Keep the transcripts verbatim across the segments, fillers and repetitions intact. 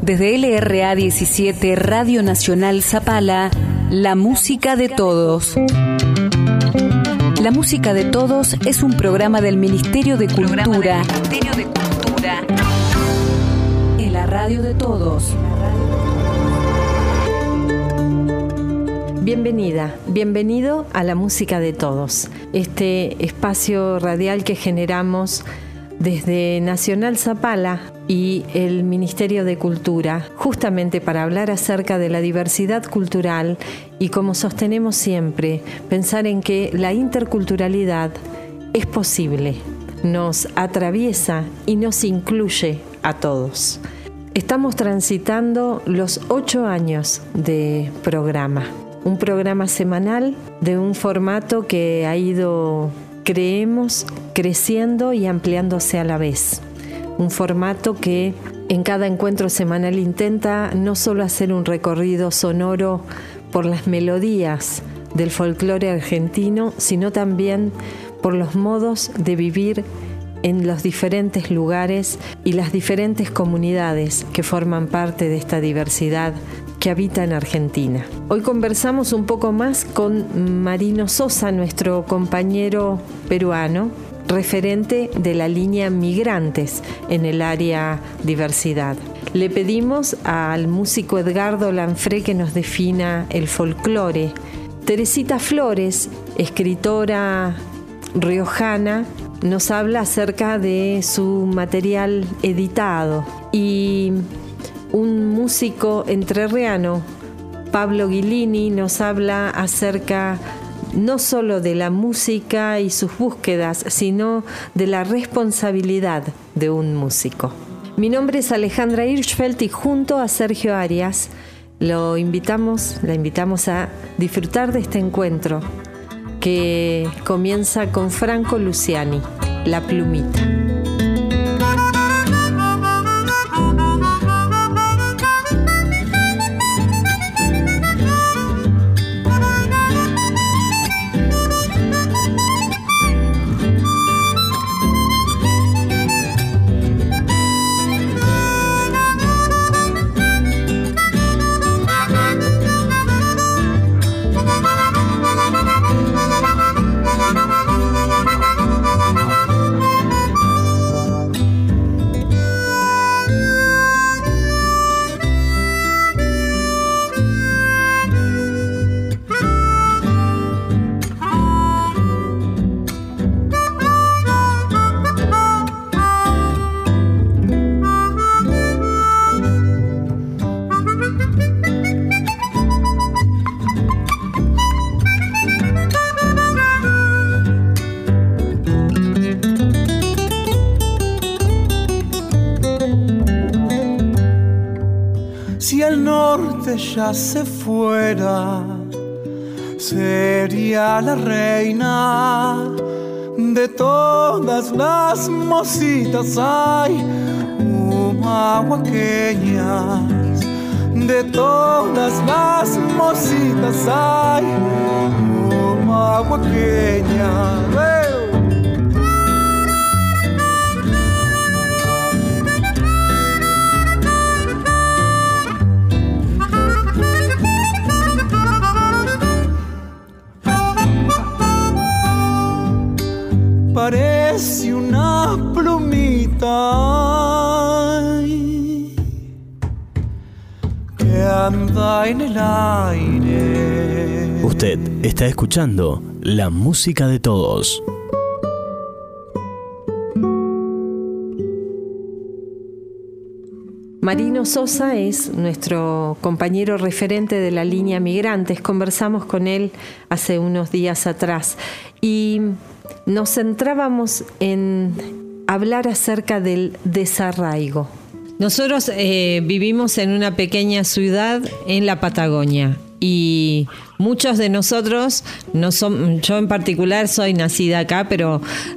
Desde L R A diecisiete, Radio Nacional Zapala, la música de todos. La música de todos es un programa del Ministerio de Cultura. Ministerio de Cultura. En la radio de todos. Bienvenida, bienvenido a la música de todos. Este espacio radial que generamos desde Nacional Zapala y el Ministerio de Cultura, justamente para hablar acerca de la diversidad cultural y, como sostenemos siempre, pensar en que la interculturalidad es posible, nos atraviesa y nos incluye a todos. Estamos transitando los ocho años de programa, un programa semanal de un formato que ha ido, creemos, creciendo y ampliándose a la vez. Un formato que en cada encuentro semanal intenta no solo hacer un recorrido sonoro por las melodías del folclore argentino, sino también por los modos de vivir en los diferentes lugares y las diferentes comunidades que forman parte de esta diversidad que habita en Argentina. Hoy conversamos un poco más con Marino Sosa, nuestro compañero peruano, referente de la línea Migrantes en el área diversidad. Le pedimos al músico Edgardo Lanfré que nos defina el folclore. Teresita Flores, escritora riojana, nos habla acerca de su material editado, y un músico entrerriano, Pablo Guilini, nos habla acerca no solo de la música y sus búsquedas, sino de la responsabilidad de un músico. Mi nombre es Alejandra Hirschfeld y junto a Sergio Arias lo invitamos, la invitamos a disfrutar de este encuentro que comienza con Franco Luciani, La Plumita. Ya se fuera, sería la reina de todas las mocitas, ay, humahuaqueñas, de todas las mocitas, ay, humahuaqueñas. Parece una plumita que anda en el aire. Usted está escuchando la música de todos. Marino Sosa es nuestro compañero referente de la línea Migrantes. Conversamos con él hace unos días atrás y nos centrábamos en hablar acerca del desarraigo. Nosotros eh, vivimos en una pequeña ciudad en la Patagonia y muchos de nosotros, no son, yo en particular soy nacida acá, pero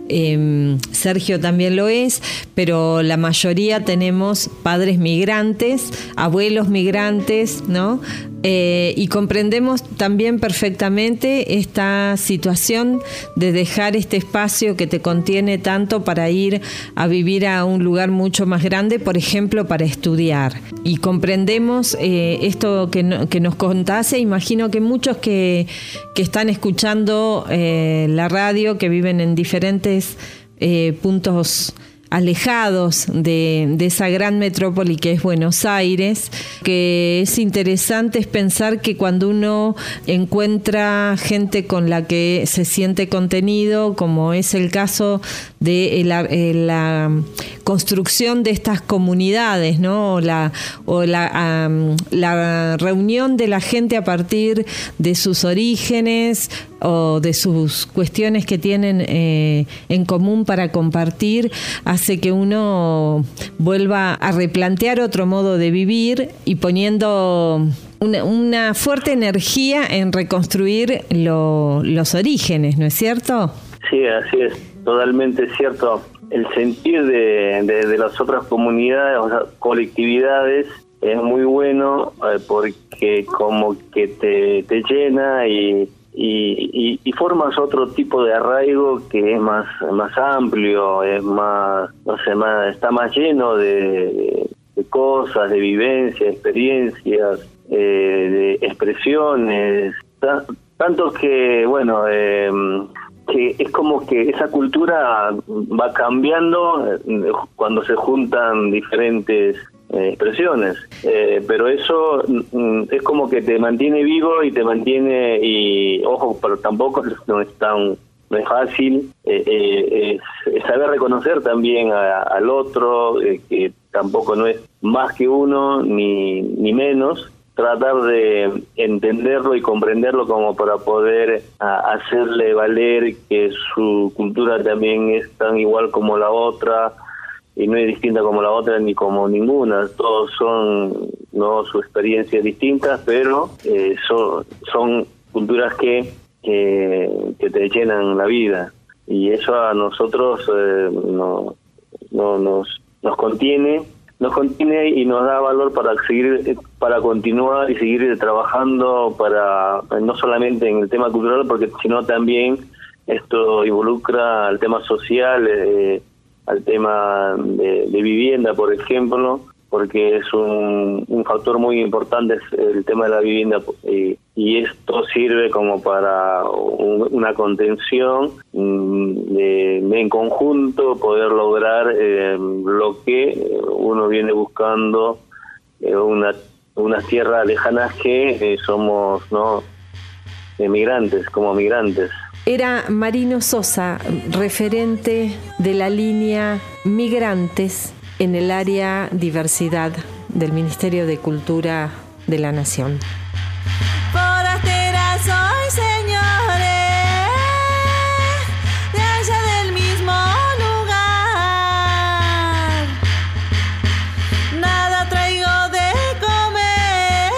eh, Sergio también lo es, pero la mayoría tenemos padres migrantes, abuelos migrantes, ¿no? Eh, y comprendemos también perfectamente esta situación de dejar este espacio que te contiene tanto para ir a vivir a un lugar mucho más grande, por ejemplo, para estudiar. Y comprendemos eh, esto que, no, que nos contás, e imagino que muchos que, que están escuchando eh, la radio, que viven en diferentes eh, puntos alejados de, de esa gran metrópoli que es Buenos Aires, que es interesante es pensar que cuando uno encuentra gente con la que se siente contenido, como es el caso de la, la construcción de estas comunidades, ¿no? O la, o la, um, la reunión de la gente a partir de sus orígenes o de sus cuestiones que tienen eh, en común para compartir, hace que uno vuelva a replantear otro modo de vivir y poniendo una, una fuerte energía en reconstruir lo, los orígenes, ¿no es cierto? Sí, así es, totalmente cierto. El sentir de, de, de las otras comunidades, o sea, colectividades, es muy bueno eh, porque como que te, te llena y Y, y, y formas otro tipo de arraigo que es más más amplio, es más, no sé, más, está más lleno de, de cosas, de vivencias, experiencias, eh, de expresiones, ta, tanto que, bueno, eh, que es como que esa cultura va cambiando eh, cuando se juntan diferentes Eh, expresiones, eh, pero eso mm, es como que te mantiene vivo y te mantiene, y ojo, pero tampoco no es tan no es fácil, eh, eh, es, es saber reconocer también a, al otro, eh, que tampoco no es más que uno ni, ni menos, tratar de entenderlo y comprenderlo como para poder a, hacerle valer que su cultura también es tan igual como la otra, y no es distinta como la otra ni como ninguna. Todos son, no, sus experiencias distintas, pero eh, son, son culturas que, que que te llenan la vida, y eso a nosotros eh, no, no nos nos contiene nos contiene y nos da valor para seguir, para continuar y seguir trabajando para, no solamente en el tema cultural, porque sino también esto involucra al tema social, eh, al tema de, de vivienda, por ejemplo, porque es un, un factor muy importante el tema de la vivienda, y, y esto sirve como para un, una contención de, de en conjunto poder lograr eh, lo que uno viene buscando, eh, una unas tierras lejanas que eh, somos, ¿no?, emigrantes, como migrantes. Era Marino Sosa, referente de la línea Migrantes en el área diversidad del Ministerio de Cultura de la Nación. Forastera soy, señores, de allá del mismo lugar. Nada traigo de comer,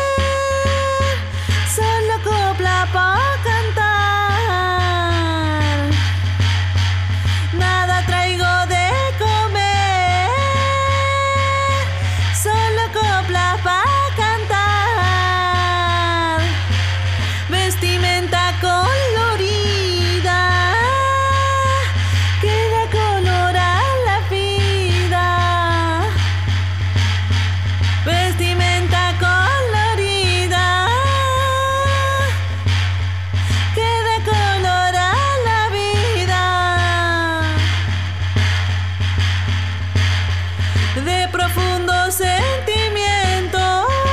solo copla para cantar. Nada traigo de comer, solo copla para cantar. Vestimenta colorida que da color a la vida. Vestimenta colorida que da color a la vida. De profundo sentimiento,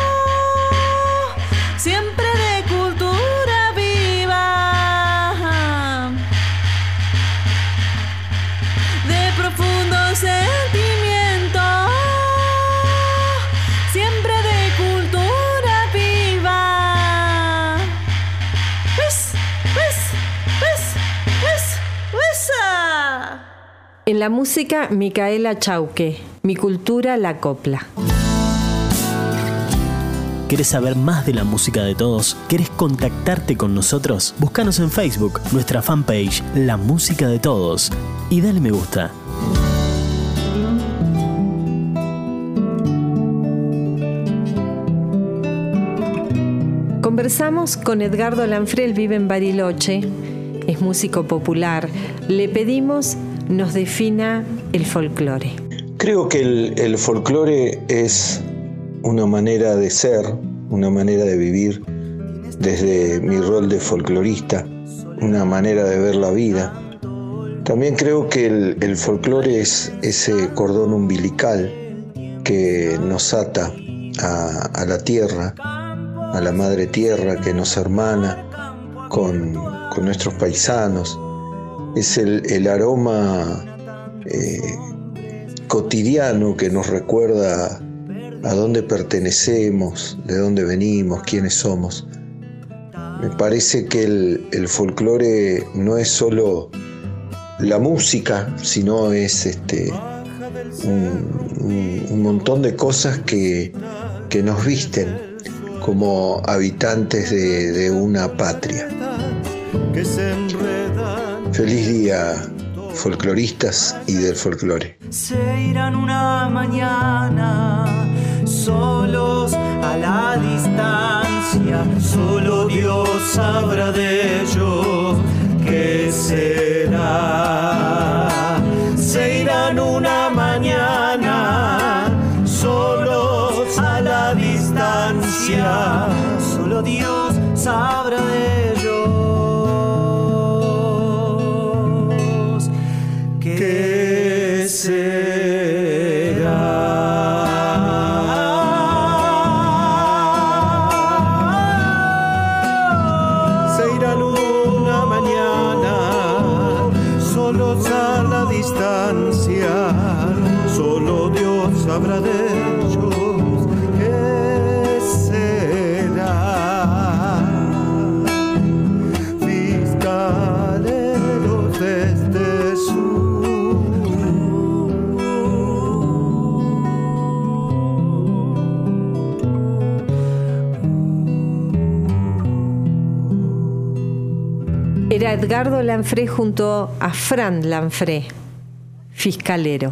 siempre de cultura viva. De profundo sentimiento, siempre de cultura viva. Pues, pues, pues, pues, pues, ah. En la música, Micaela Chauque, Mi cultura, la copla. ¿Querés saber más de la música de todos? ¿Querés contactarte con nosotros? Búscanos en Facebook, nuestra fanpage, La Música de Todos, y dale me gusta. Conversamos con Edgardo Lanfré, él vive en Bariloche, es músico popular. Le pedimos nos defina el folclore. Creo que el, el folclore es una manera de ser, una manera de vivir desde mi rol de folclorista, una manera de ver la vida. También creo que el, el folclore es ese cordón umbilical que nos ata a, a la tierra, a la madre tierra, que nos hermana con, con nuestros paisanos. Es el, el aroma eh, cotidiano que nos recuerda a dónde pertenecemos, de dónde venimos, quiénes somos. Me parece que el, el folclore no es solo la música, sino es este, un, un, un montón de cosas que, que nos visten como habitantes de, de una patria. Feliz día, folcloristas y del folclore. Se irán una mañana solos a la distancia, solo Dios sabrá de ellos qué será. Se irán una mañana solos a la distancia, solo Dios sabrá de ellos qué será. Se irán una mañana solos a la distancia, solo Dios sabrá de ellos qué será. Fiscaleros desde sur. Era Edgardo Lanfré junto a Fran Lanfré, fiscalero.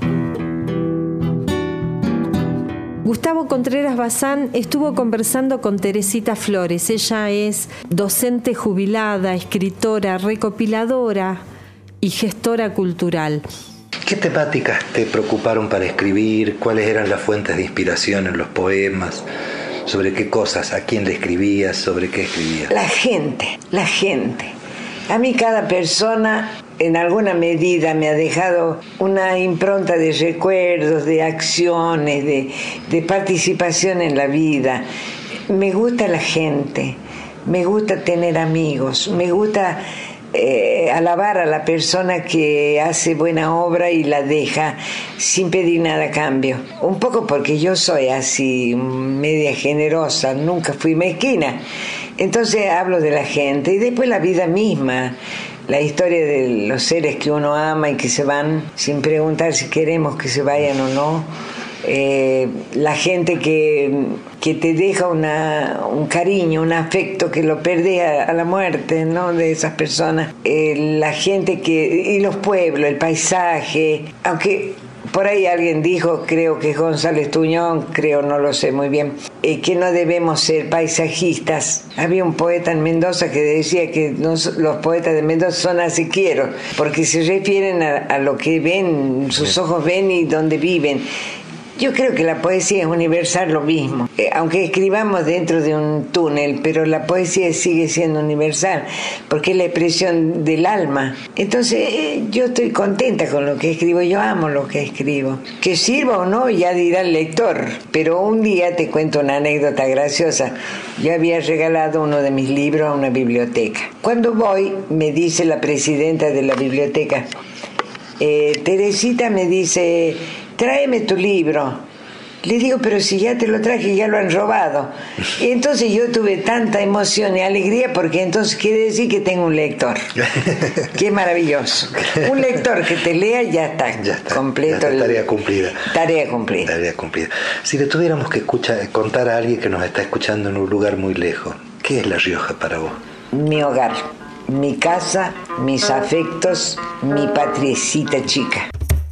Gustavo Contreras Bazán estuvo conversando con Teresita Flores. Ella es docente jubilada, escritora, recopiladora y gestora cultural. ¿Qué temáticas te preocuparon para escribir? ¿Cuáles eran las fuentes de inspiración en los poemas? ¿Sobre qué cosas? ¿A quién le escribías? ¿Sobre qué escribías? La gente, la gente. A mí cada persona en alguna medida me ha dejado una impronta de recuerdos, de acciones, de, de participación en la vida. Me gusta la gente, me gusta tener amigos, me gusta eh, alabar a la persona que hace buena obra y la deja sin pedir nada a cambio. Un poco porque yo soy así, media generosa, nunca fui mezquina. Entonces hablo de la gente y después la vida misma, la historia de los seres que uno ama y que se van sin preguntar si queremos que se vayan o no. Eh, la gente que, que te deja una, un cariño, un afecto que lo perdés a, a la muerte, ¿no? De esas personas. Eh, la gente que... y los pueblos, el paisaje, aunque... Por ahí alguien dijo, creo que González Tuñón, creo, no lo sé muy bien, eh, que no debemos ser paisajistas. Había un poeta en Mendoza que decía que nos, los poetas de Mendoza son así quiero, porque se refieren a, a lo que ven, sus ojos ven y donde viven. Yo creo que la poesía es universal lo mismo, eh, aunque escribamos dentro de un túnel, pero la poesía sigue siendo universal, porque es la expresión del alma. Entonces eh, yo estoy contenta con lo que escribo, yo amo lo que escribo. Que sirva o no, ya dirá el lector, pero un día te cuento una anécdota graciosa. Yo había regalado uno de mis libros a una biblioteca. Cuando voy, me dice la presidenta de la biblioteca, eh, Teresita me dice... tráeme tu libro. Le digo, pero si ya te lo traje, ya lo han robado. Y entonces yo tuve tanta emoción y alegría porque entonces quiere decir que tengo un lector. Qué maravilloso. Un lector que te lea, ya está, ya está completo. Ya está, tarea cumplida. Tarea cumplida. Tarea cumplida. Si le tuviéramos que escuchar, contar a alguien que nos está escuchando en un lugar muy lejos, ¿qué es La Rioja para vos? Mi hogar, mi casa, mis afectos, mi patriecita chica.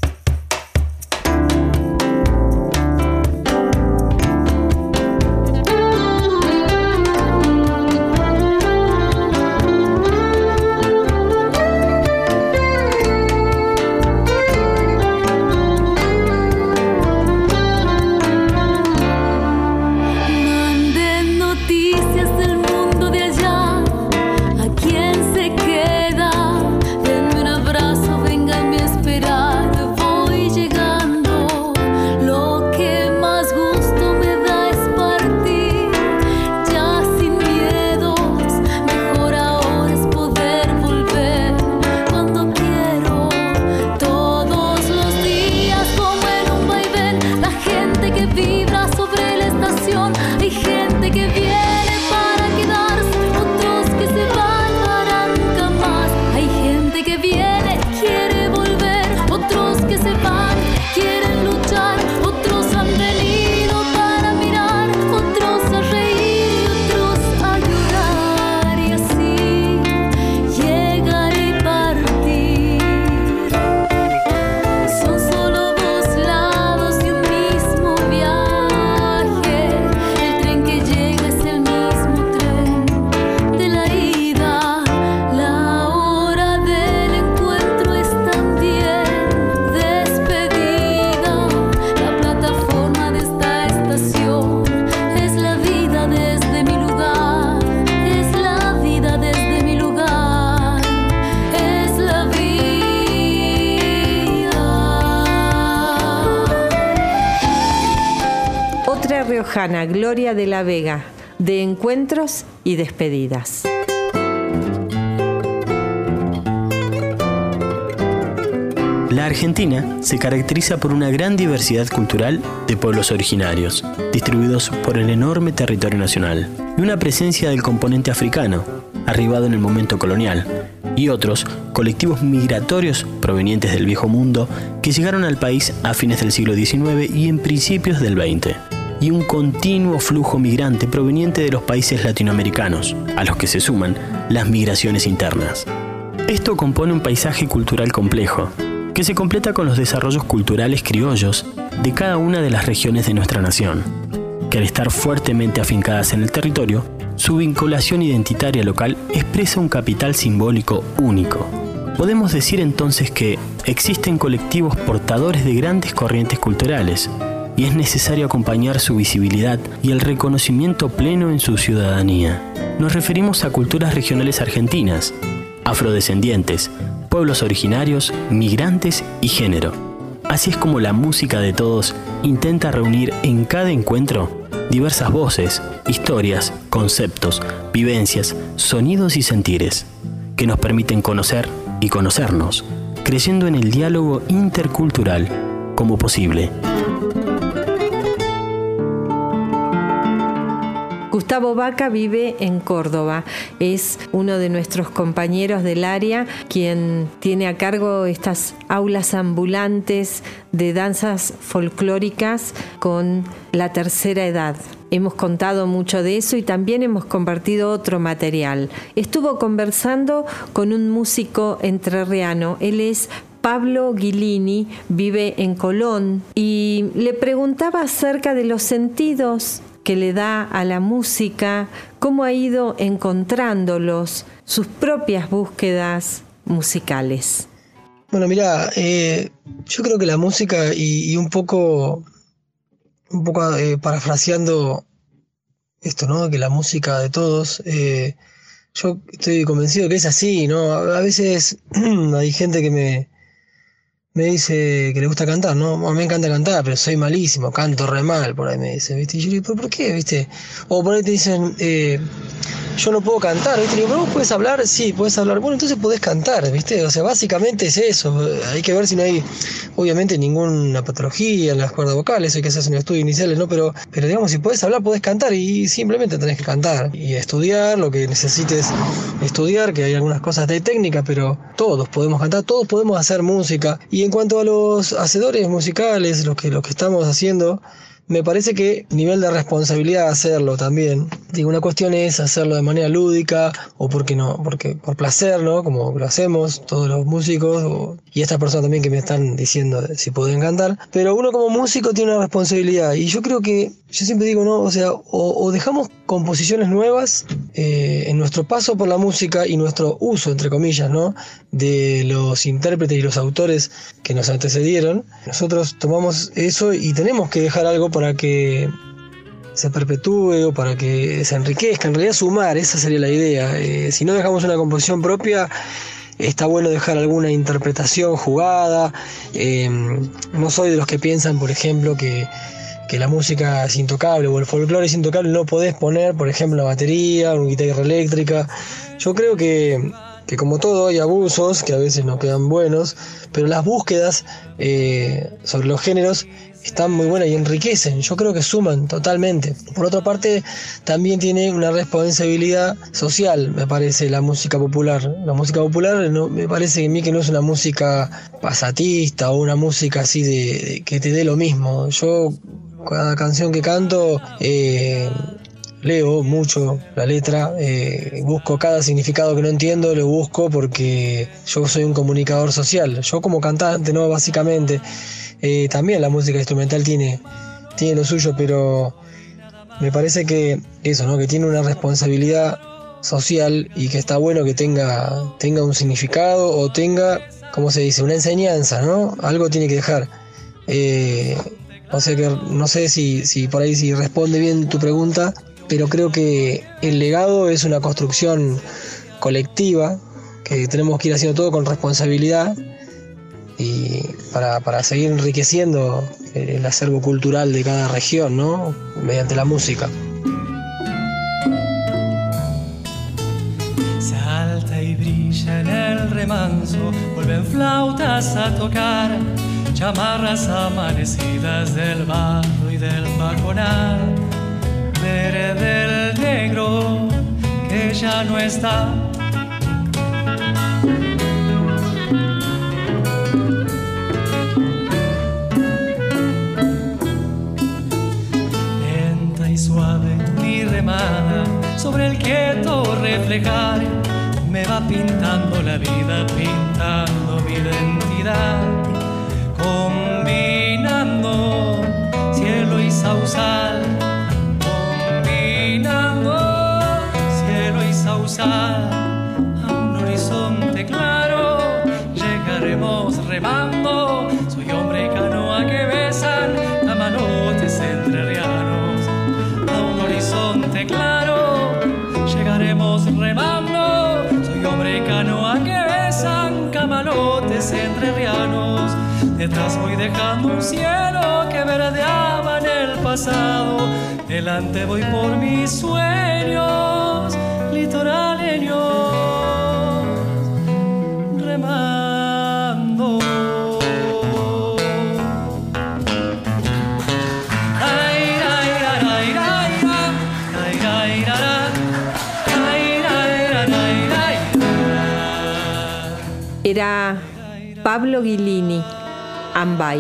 Riojana Gloria de la Vega, de encuentros y despedidas. La Argentina se caracteriza por una gran diversidad cultural de pueblos originarios, distribuidos por el enorme territorio nacional, y una presencia del componente africano, arribado en el momento colonial, y otros colectivos migratorios provenientes del Viejo Mundo que llegaron al país a fines del siglo diecinueve y en principios del veinte, y un continuo flujo migrante proveniente de los países latinoamericanos, a los que se suman las migraciones internas. Esto compone un paisaje cultural complejo, que se completa con los desarrollos culturales criollos de cada una de las regiones de nuestra nación, que al estar fuertemente afincadas en el territorio, su vinculación identitaria local expresa un capital simbólico único. Podemos decir entonces que existen colectivos portadores de grandes corrientes culturales, y es necesario acompañar su visibilidad y el reconocimiento pleno en su ciudadanía. Nos referimos a culturas regionales argentinas, afrodescendientes, pueblos originarios, migrantes y género. Así es como la música de todos intenta reunir en cada encuentro diversas voces, historias, conceptos, vivencias, sonidos y sentires, que nos permiten conocer y conocernos, creyendo en el diálogo intercultural como posible. Gustavo Vaca vive en Córdoba, es uno de nuestros compañeros del área quien tiene a cargo estas aulas ambulantes de danzas folclóricas con la tercera edad. Hemos contado mucho de eso y también hemos compartido otro material. Estuvo conversando con un músico entrerriano, él es Pablo Guilini, vive en Colón, y le preguntaba acerca de los sentidos que le da a la música, cómo ha ido encontrándolos, sus propias búsquedas musicales. Bueno, mirá, eh, yo creo que la música y, y un poco, un poco eh, parafraseando esto, ¿no? Que la música de todos, eh, yo estoy convencido que es así, ¿no? A veces hay gente que me, me dice que le gusta cantar, ¿no? A mí me encanta cantar, pero soy malísimo, canto re mal, por ahí me dice, ¿viste? Y yo le digo, ¿pero por qué, viste? O por ahí te dicen, eh, yo no puedo cantar, ¿viste? Y digo, ¿pero vos podés hablar? Sí, podés hablar. Bueno, entonces podés cantar, ¿viste? O sea, básicamente es eso. Hay que ver si no hay, obviamente, ninguna patología en las cuerdas vocales, hay que hacer un estudio inicial, ¿no? Pero, pero digamos, si podés hablar, podés cantar y simplemente tenés que cantar. Y estudiar lo que necesites estudiar, que hay algunas cosas de técnica, pero todos podemos cantar, todos podemos hacer música. Y en cuanto a los hacedores musicales, los que, los que estamos haciendo, me parece que nivel de responsabilidad hacerlo también. Digo, una cuestión es hacerlo de manera lúdica o porque no, porque por placer, ¿no? Como lo hacemos todos los músicos o, y estas personas también que me están diciendo si pueden cantar. Pero uno como músico tiene una responsabilidad y yo creo que, yo siempre digo, ¿no? O sea, o, o dejamos composiciones nuevas eh, en nuestro paso por la música y nuestro uso, entre comillas, ¿no? De los intérpretes y los autores que nos antecedieron. Nosotros tomamos eso y tenemos que dejar algo para que se perpetúe o para que se enriquezca. En realidad sumar, esa sería la idea. Eh, si no dejamos una composición propia, está bueno dejar alguna interpretación jugada. Eh, no soy de los que piensan, por ejemplo, que, que la música es intocable o el folclore es intocable. No podés poner, por ejemplo, una batería, una guitarra eléctrica. Yo creo que, que como todo hay abusos que a veces no quedan buenos, pero las búsquedas eh, sobre los géneros están muy buenas y enriquecen, yo creo que suman totalmente. Por otra parte, también tiene una responsabilidad social, me parece, la música popular. La música popular no, me parece que a mí que no es una música pasatista o una música así de, de que te dé lo mismo. Yo, cada canción que canto, eh, leo mucho la letra, eh, busco cada significado que no entiendo, lo busco porque yo soy un comunicador social. Yo como cantante, no, básicamente. Eh, también la música instrumental tiene, tiene lo suyo, pero me parece que eso, ¿no? Que tiene una responsabilidad social y que está bueno que tenga, tenga un significado o tenga, ¿cómo se dice? Una enseñanza, ¿no? Algo tiene que dejar. Eh, o sea que no sé si, si por ahí si responde bien tu pregunta, pero creo que el legado es una construcción colectiva que tenemos que ir haciendo todo con responsabilidad y para, para seguir enriqueciendo el acervo cultural de cada región, ¿no? Mediante la música. Salta y brilla en el remanso, vuelven flautas a tocar, chamarras amanecidas del barro y del bajonal, verde del negro que ya no está. Suave mi remada sobre el quieto reflejar me va pintando la vida, pintando mi identidad, combinando cielo y sausal, combinando cielo y sausal, a un horizonte claro llegaremos remando. Soy hombre y canoa que besan camalotes entrerrianos. Horizonte claro, llegaremos remando. Soy hombre y canoa que besan camalotes entrerrianos. Detrás voy dejando un cielo que verdeaba en el pasado. Delante voy por mis sueños litoraleños, remando. Era Pablo Guilini, Ambay.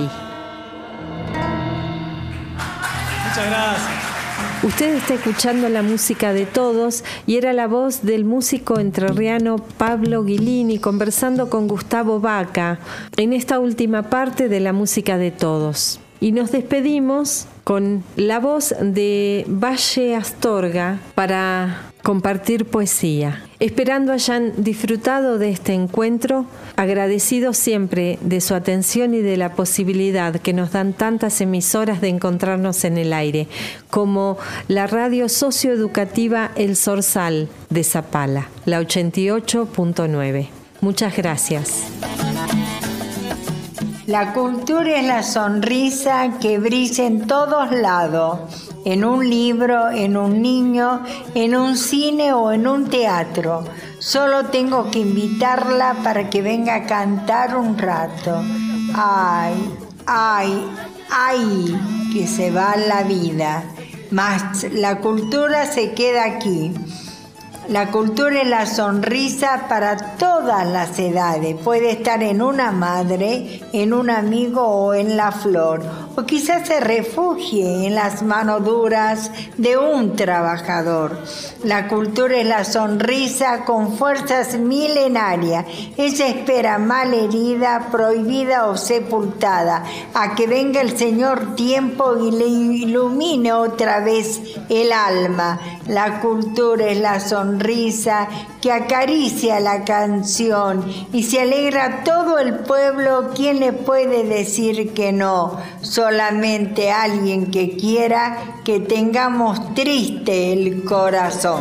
Muchas gracias. Usted está escuchando la música de todos y era la voz del músico entrerriano Pablo Guilini conversando con Gustavo Baca en esta última parte de la música de todos. Y nos despedimos con la voz de Valle Astorga para compartir poesía. Esperando hayan disfrutado de este encuentro, agradecidos siempre de su atención y de la posibilidad que nos dan tantas emisoras de encontrarnos en el aire, como la radio socioeducativa El Zorzal de Zapala, la ochenta y ocho punto nueve. Muchas gracias. La cultura es la sonrisa que brilla en todos lados, en un libro, en un niño, en un cine o en un teatro. Solo tengo que invitarla para que venga a cantar un rato. Ay, ay, ay, que se va la vida. Mas la cultura se queda aquí. La cultura es la sonrisa para todas las edades. Puede estar en una madre, en un amigo o en la flor. O quizás se refugie en las manos duras de un trabajador. La cultura es la sonrisa con fuerzas milenarias. Ella espera mal herida, prohibida o sepultada, a que venga el Señor tiempo y le ilumine otra vez el alma. La cultura es la sonrisa que acaricia la canción y se alegra todo el pueblo. ¿Quién le puede decir que no? Solamente alguien que quiera que tengamos triste el corazón.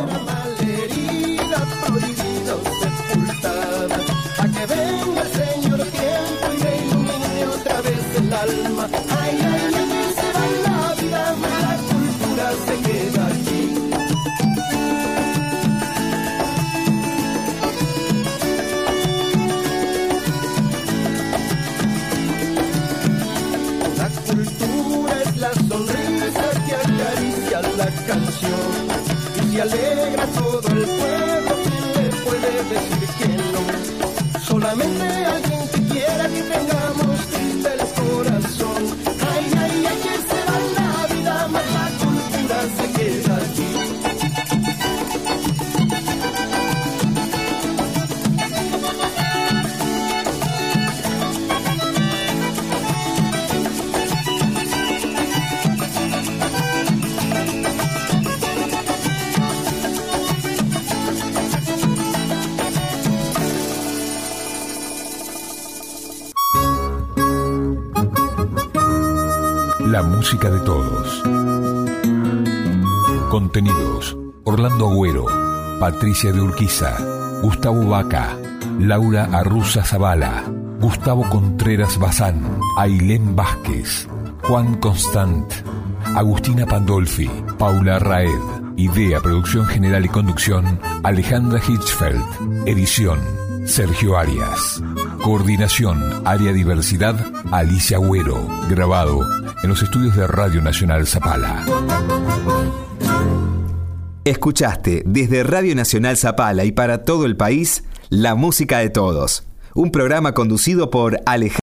A que venga el Señor tiempo y le ilumine otra vez el alma. Ay, ay, ay, se va la vida, la cultura se queda aquí. La cultura es la sonrisa que acaricia la canción y se alegra todo el pueblo. ¿Quién le puede decir que no? Solamente alguien que quiera que tengamos triste el corazón. Ay, ay, ay, que se va la vida, mas la cultura se queda aquí. La música de todos. Contenidos: Orlando Agüero, Patricia de Urquiza, Gustavo Vaca, Laura Arruza Zavala, Gustavo Contreras Bazán, Ailén Vázquez, Juan Constant, Agustina Pandolfi, Paula Raed. Idea, producción general y conducción: Alejandra Hitchfeld. Edición: Sergio Arias. Coordinación, Área Diversidad, Alicia Agüero. Grabado en los estudios de Radio Nacional Zapala. Escuchaste desde Radio Nacional Zapala y para todo el país, La Música de Todos. Un programa conducido por Alejandro